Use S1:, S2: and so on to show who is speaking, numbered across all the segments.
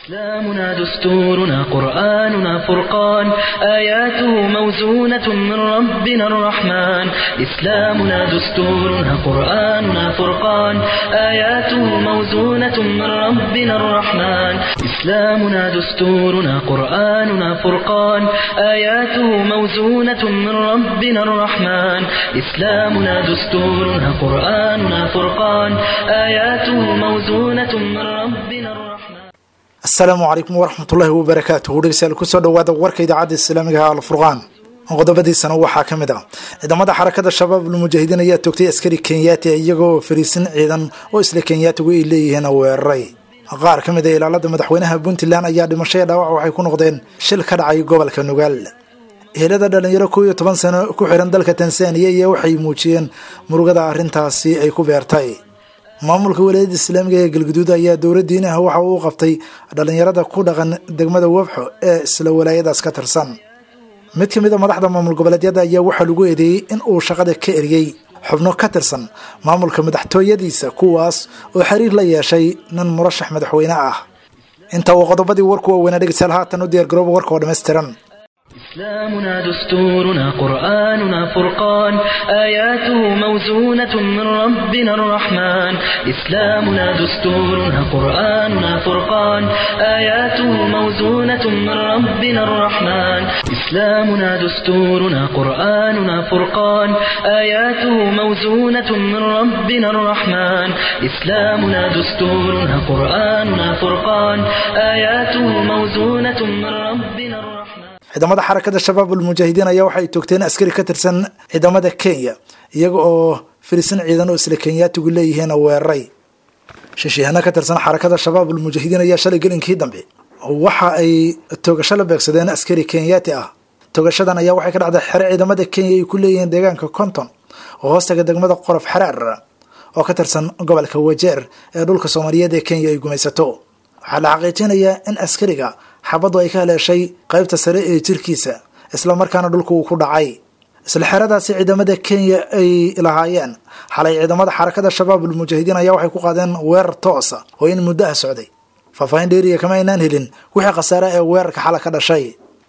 S1: إسلامنا دستورنا قرآننا فرقان آياته موزونة من ربنا الرحمن إسلامنا دستورنا قرآننا فرقان آياته موزونة من ربنا الرحمن إسلامنا دستورنا قرآننا فرقان آياته موزونة من ربنا الرحمن إسلامنا دستورنا قرآننا فرقان آياته موزونة من ربنا الرحمن
S2: السلام عليكم ورحمة الله وبركاته ورسالة كسر دواد ورك إذاعة الإسلامية على الفرقان qodobadii sana waxaa ka mid ah ciidamada xarakada shabaab mujaahidiin ayaa toogtay askari Kenyaati iyagoo fariisin ciidan oo isla Kenyaatigu ay leeyihiin weeraray qaar ka mid ah ilaalada madaxweynaha Puntland ayaa dhimashay dhaawac waxay ku noqdeen shil ka dhacay gobolka Nugaal helada dhalinyaro 12 sano ku xiran dalka Tansaaniya iyo waxay muujiyeen murugada arintaasi ay ku beertay maamulka walaayada islaamiga ee galguduud ayaa dowladdiinaha waxa uu qabtay dhalinyarada ku dhaqan degmada Wabxo ee isla walaayadaas ka tirsan mid ka mid ah madaxda maamul goboleedyada ayaa waxa lagu eedeeyay in uu shaqada ka eriyay xubno ka tirsan maamulka madaxtooyadiisa kuwaas oo xiriir la yeeshay nin murashax madaxweyne ah inta uu qodobadii warku weynaa dhigaysan haatan u diyaar garoobo warka oo dhameystiran
S1: إسلامنا دستورنا قرآننا فرقان آياته موزونة من ربنا الرحمن إسلامنا دستورنا قرآننا فرقان آياته موزونة من ربنا الرحمن إسلامنا دستورنا قرآننا فرقان آياته موزونة من ربنا الرحمن إسلامنا دستورنا قرآننا فرقان آياته موزونة من ربنا الرحمن ciidamada xarakada shabaab mujaahidiin ayaa waxay toogteen askari ka tirsan ciidamada Kenya iyaga oo fariisin ciidan oo isla Kenyaatigu leeyihiin weeraray shishihana ka tirsan xarakada shabaab mujaahidiin ayaa shalay gelinkii dambe waxa ay toogasho la beegsadeen askari Kenyaati ah toogashadan ayaa waxay ka dhacday xero ciidamada Kenya ay ku leeyihiin deegaanka Konton oo hoostaga degmada Qorof Xaraar oo ka tirsan gobolka Wajeer ee dhulka Soomaaliyeed ee Kenya ay gumaysato waxa la xaqiijinayaa in askariga xabadu ay ka haleeshay qaybta sare ee jirkiisa isla markaana dhulku uu ku dhacay isla xeradaasi ciidamada Kenya ay ilaahayeen xalay ciidamada xarakada shabaab mujaahidiin ayaa waxay ku qaadeen weerar toos ah oo in muddo socday faahfaahin dheeriya kama aynaan helin wixii khasaare ee weerarka xalay ka dhashay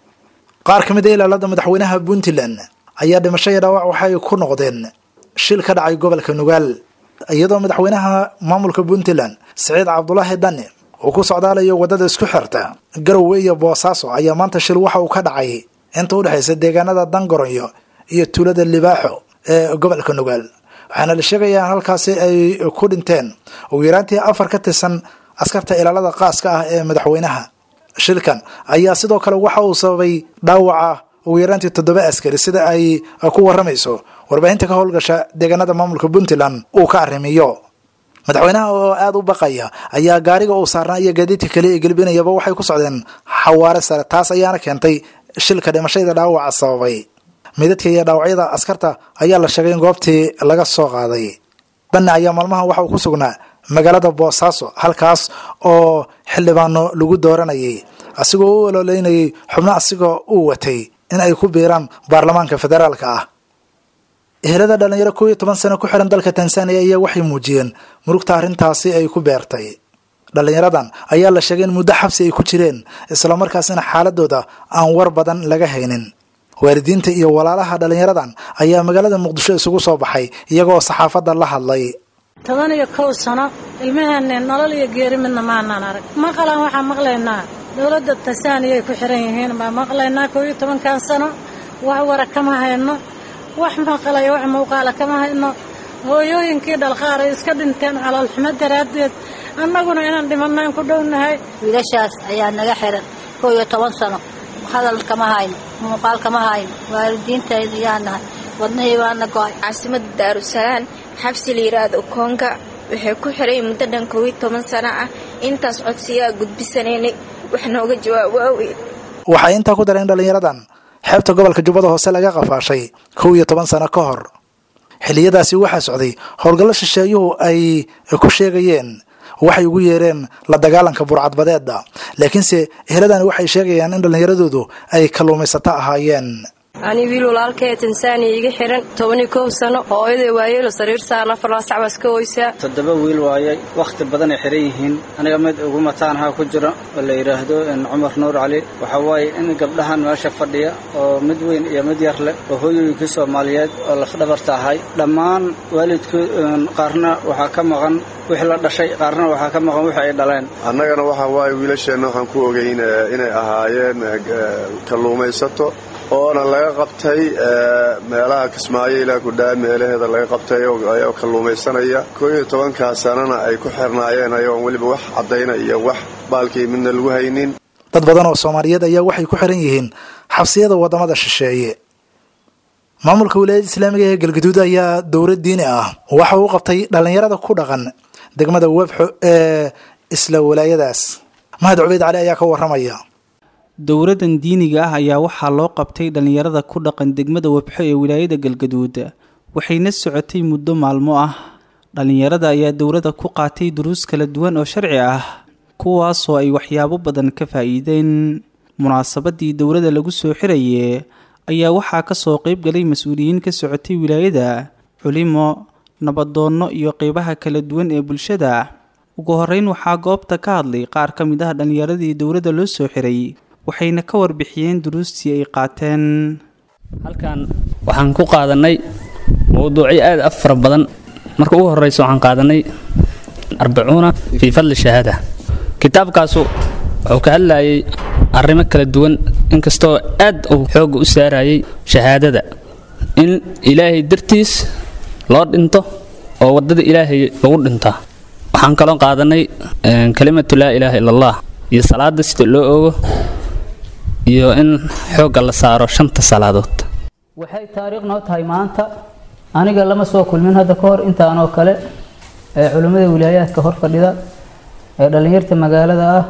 S1: qaar ka mid ah ilaalada madaxweynaha Puntland ayaa dhimashay dhaawac waxay ku noqdeen shil ka dhacay gobolka Nugaal iyadoo madaxweynaha maamulka Puntland Saciid Cabdullaahi Dani oo ku socdaalayo wadada isku xirta Garowe iyo Boosaaso ayaa maanta shil waxa uu ka dhacay inta u dhaxaysa deegaanada Dangaroyo iyo tuulada Libaaxo ee gobolka Nugaal waxaana la sheegayaa halkaasi ay ku dhinteen ugu yaraantii 4 ka tirsan askarta ilaalada qaaska ah ee madaxweynaha shilkan ayaa sidoo kale waxa uu sababay dhaawaca ugu yaraantii 7 askari sida ay ku waramayso warbaahinta ka howlgasha deegaanada maamulka Puntland uu ka arrimiyo madaxweynaha oo aad u baqaya ayaa gaariga uu saarnaa iyo gaadiidka kale ee galbinayaba waxay ku socdeen xawaare sare taas ayaana keentay shilka dhimashada dhaawaca sababay midadka iyo dhaawacyada askarta ayaa la sheegay in goobtii laga soo qaaday banna ayaa maalmahan waxa uu ku sugnaa magaalada Boosaaso halkaas oo xildhibaano lagu dooranayay asigoo u ololeynayay xubno asigoo uu watay in ay ku biiraan baarlamaanka federaalka ah helada dhalinyaro 12 sano ku xiran dalka Tansaaniya ayaa waxay muujiyeen murugta arintaasi ay ku beertay dhalinyaradan ayaa la sheegay in muddo xabsi ay ku jireen isla markaasina xaaladooda aan war badan laga haynin waalidiinta iyo walaalaha dhalinyaradan ayaa magaalada Muqdisho isugu soo baxay iyagoo saxaafadda la hadlay
S3: 12 sano ilmaheena nolol iyo geeri midna ma aanan arag maqalan waxa maqlaynaa dawladda Tansaaniya ay ku xiran yihiin ma maqlaynaa 12 sano wax war kama hayno wax maqlayo wax muuqaal kama hayno hooyooyinkii dhalqaar iska dhinteen calool xumo daraadeed annaguna inaan dhimanaan ku dhownahay
S4: wiilashaas ayaa naga xiran 12 sano hadal kama hayno muuqaal kama hayno waalidiinteeda yaana wadnahay waana go'ay
S5: caasimada Daarusalaam xabsi liiraad oo Konga waxay ku xiray muddo dhan 12 sano ah intaas codsiga gudbisaneenay wax nooga jawaabay
S2: waxay inta ku dareen dhalinyaradan xeebta gobolka Jubbada Hoose laga qafaashay 12 sano ka hor xiliyadaasi waxa socday howlgallo shisheeyuhu ay ku sheegayeen waxay ugu yeereen la dagaalanka burcadbadeeda laakiinse heladan waxay sheegayaan in dhalinyaradoodu ay kaluumaysato ahaayeen
S6: ani wiil walaalkay Tansaaniya iga xiran 12 sano oo ayday waayeen sariir saarna faraasac bas ka hoysaa
S7: 7 wiil waayay waqti badan ay xiran yihiin aniga mid ugu mataanaha ku jira oo la yiraahdo Umar Nuur Ali waxa waay in gabdhahan meesha fadhiya oo mid weyn iyo mid yar leh oo hooyooyinka Soomaaliyeed oo la dhabartahay dhammaan waalidku qaarna waxa ka maqan wixii la dhashay qaarna waxa ka maqan wixii ay dhaleen
S8: annagana waxa waay wiilasheena waxaan ku ogeyn inay ahaayeen kalluumaysato oo laga qabtay meelaha Kismaayo ilaa ku dhaa meelaheeda laga qabtay oo kalluumaysanaya 12 sanana ay ku xirnaayeen ayaan waliba wax cadeyna iyo wax baalkii midna lagu haynin
S2: dad badan oo Soomaaliyeed ayaa waxay ku xiran yihiin xabsiyada wadamada shisheeye maamulka wilaayada islaamiga ee Galgaduud ayaa dowlad diini ah waxa uu qabtay dhalinyarada ku dhaqan degmada Wabxo ee isla wilaayadaas Mahad Cubeyd Cali ayaa ka waramaya
S9: dowladan diiniga ah ayaa waxaa loo qabtay dhalinyarada ku dhaqan degmada Wabxo ee wilaayada Galgaduud waxayna socotay muddo maalmo ah dhalinyarada ayaa dowladda ku qaatay duruus kala duwan oo sharci ah kuwaas oo ay waxyaabo badan ka faa'iideen munaasabadii dowladda lagu soo xirayay ayaa waxaa ka soo qayb galay mas'uuliyiin ka socotay wilaayada culimo nabadoonno iyo qaybaha kala duwan ee bulshada ugu horeyn waxaa goobta ka hadlay qaar ka mid ah dhalinyaradii dowladda loo soo xiray waxayna ka warbixiyeen duruustii ay qaateen
S10: halkan waxaan ku qaadanay mowduucyo aad afar badan marka ugu horeyso waxaan qaadanay 40 fi fadl shahaada kitaabkaas wuxuu ka hadlayay arrimo kala duwan inkastoo aad uu xoog u saarayay shahaadada in ilaahay dartiis loo dhinto oo wadada ilaahay lagu dhintaa waxaan kaloo qaadanay kalimatu laa ilaaha illa allah iyo salaada sida loo oogo iyo in xoogga la saaro 5 salaadood
S11: waxay taariikh noo tahay maanta aniga lama soo kulmin hadda ka hor intaan oo kale culimada wilaayadka hor fadhida dhalinyarta magaalada ah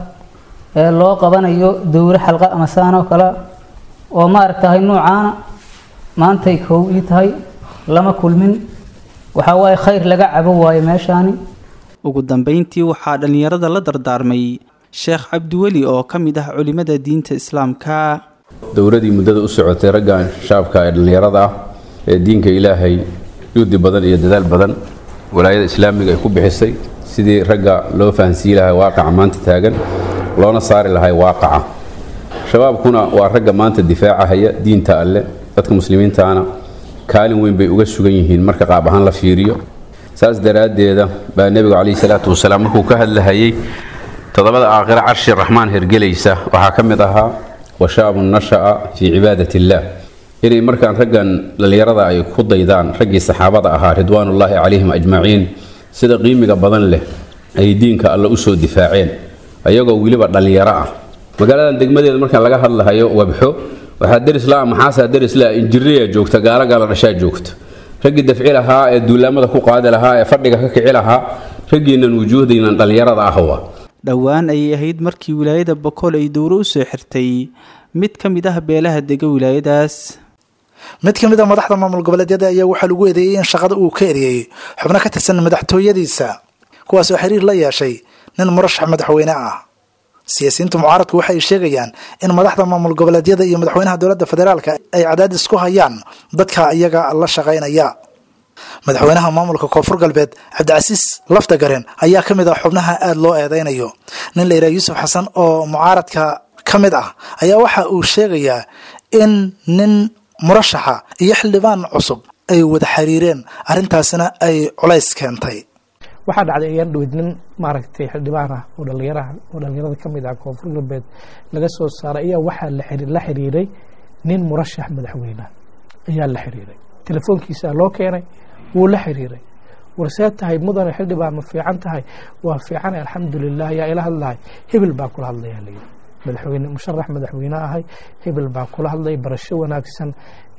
S11: loo qabanayo dowlad xalqa ama saan oo kale oo maaragtay noocaana maanta ay koow ii tahay lama kulmin waxa way khayr laga cabo waayo meeshaani
S9: ugu dambeyntii waxaa dhalinyarada la dardaarmay Sheekh Cabdiweli oo kamid ah culimada diinta islaamka
S12: dowladii muddada u socotay raggan shaabka ee dhalinyarada ah ee diinka Ilaahay juhdi badan iyo dadaal badan walaayada islaamiga ay ku bixisay sidii ragga loo fahansiin lahaa waaqaca maanta taagan loona saari lahaa waaqaca shabaabkuna waa ragga maanta difaacaya diinta alle dadka muslimiintaana kaalin weyn bay uga sugan yihiin marka qaab ahaan la fiiriyo saas daraadeeda baa nabiga kaleey salaatu wasalaam markuu ka hadlayay todobada aakhira arshi rahmaan hergelaysa waxa kamid ahaa washaabun nashaa fi cibaadatillah inay markaan raggan dhalinyarada ay ku daydaan raggii saxaabada ahaa ridwaanullaahi calayhim ajmaciin sida qiimiga badan leh ay diinka alla u soo difaaceen ayagoo wiliba dhalinyaro ah magaaladan degmadeeda markaan laga hadlahayo Wabxo waxa daris la maxaasa daris la injiriya joogta gaala dhashaa joogta raggii dafci lahaa ee duulaamada ku qaadi lahaa ee fadhiga ka kici lahaa raggiinan wujuuhdaynan dhalinyarada ahwa
S9: dhawaan ay ahayd markii wilaayada Bakool ay dowro u soo xirtay mid ka mid ah beelaha dega wilaayadaas
S2: mid ka mid ah madaxda maamul goboleedyada ayaa waxa lagu eedeeyay in shaqada uu ka eriyay xubno ka tirsan madaxtooyadiisa kuwaas oo xiriir la yeeshay nin murashax madaxweyne ah siyaasiyiinta mucaaradku waxay sheegayaan in madaxda maamul goboleedyada iyo madaxweynaha dowladda federaalka ay cadaadis ku hayaan dadka iyaga la shaqaynaya madaxweynaha maamulka koonfur galbeed Cabdicasiis Lafdagaren ayaa kamid ah xubnaha aad loo eedeynayo nin la yiraahdo Yuusuf Xasan oo mucaaradka kamid ah ayaa waxa uu sheegayaa in nin murashaxa iyo xildhibaan cusub ay wada xiriireen arintaasina ay culays keentay
S13: waxa dhacday ayaan dhawidnin maaragtay xildhibaan ah oo dhalinyarada kamid ah koonfur galbeed laga soo saaray ayaa waxa la xiriiray nin murashax madaxweyne ayaa la xiriiray telefoonkiisa loo keenay wuu la xiriiray warsaad tahay mudane xildhibaan ma fiican tahay waa fiican alxamdulillaah yaa ila hadlay hebel baa kula hadlaya leeyahay madaxweyne musharax madaxweyne ahay hebel baa kula hadlay barasho wanaagsan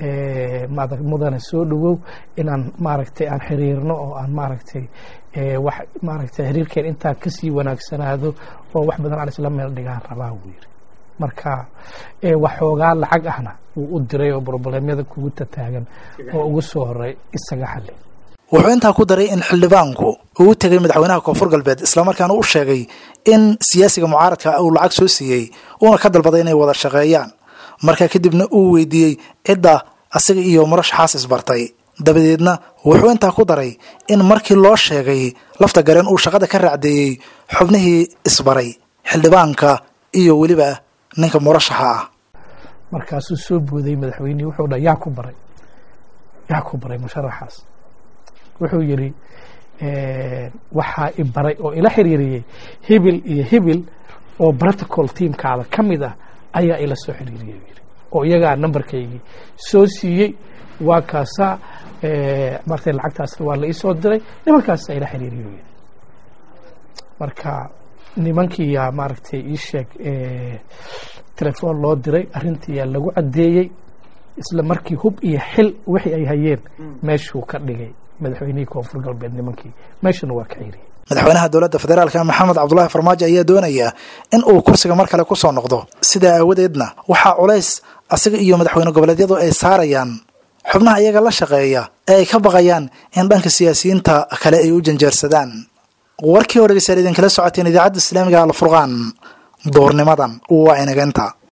S13: mudane soo dhawow inaan maaragtay aan xiriirno oo aan maaragtay wax maaragtay xiriirkeen intaa kasii wanaagsanaado oo wax badan aan isla meel dhigaan rabaa wuu yiri marka waxoogaa lacag ahna wuu u diray oo problemyada kugu tataagan oo ugu soo horay isaga xalli
S2: wuxuu intaa ku daray in xildhibaanku uu tagay madaxweynaha koonfur galbeed isla markaana uu sheegay in siyaasiga mucaaradka uu lacag soo siiyay una ka dalbaday inay wada shaqeeyaan markaa kadibna uu weydiiyey cidda asiga iyo murashaxaas isbartay dabadeedna wuxuu intaa ku daray in markii loo sheegay lafta gareen uu shaqada ka raacdeeyey xubnihii isbaray xildhibaanka iyo weliba ninka murashaxa ah.
S13: markaasuu soo booday madaxweynihii wuxuu dha yaa ku baray musharaxaas. wuxuu yidhi waxaa i baray oo ila xiriiriyey hibil iyo hibil oo protocol teamkaada ka mid ah ayaa ila soo xiriiriyey yidhi oo iyagaa nambarkaygii soo siiyey waa kaasaa martay lacagtaasna waa la ii soo diray nimankaasa ila xiriiriyo yidhi. marka nimankii yaa maaragtay ii sheeg telefoon loo diray arrintiiyaa lagu caddeeyey isla markii hub iyo xil wixii ay hayeen meeshuu ka dhigay madaxweynihii koonfur galbeed nimankii meeshana waa ka ciriyey.
S2: madaxweynaha dowladda federaalka maxamed cabdulaahi farmaajo ayaa doonaya in uu kursiga mar kale ku soo noqdo sidaa aawadeedna waxaa culays asiga iyo madaxweyne goboleedyadu ay saarayaan xubnaha iyaga la shaqeeya ee ay ka baqayaan in dhanka siyaasiyiinta kale ay u janjeersadaan. warkii oo dhegeystayaal idinkala socoteen idaacadda islaamiga alfurqaan doornimadan waa inageenta.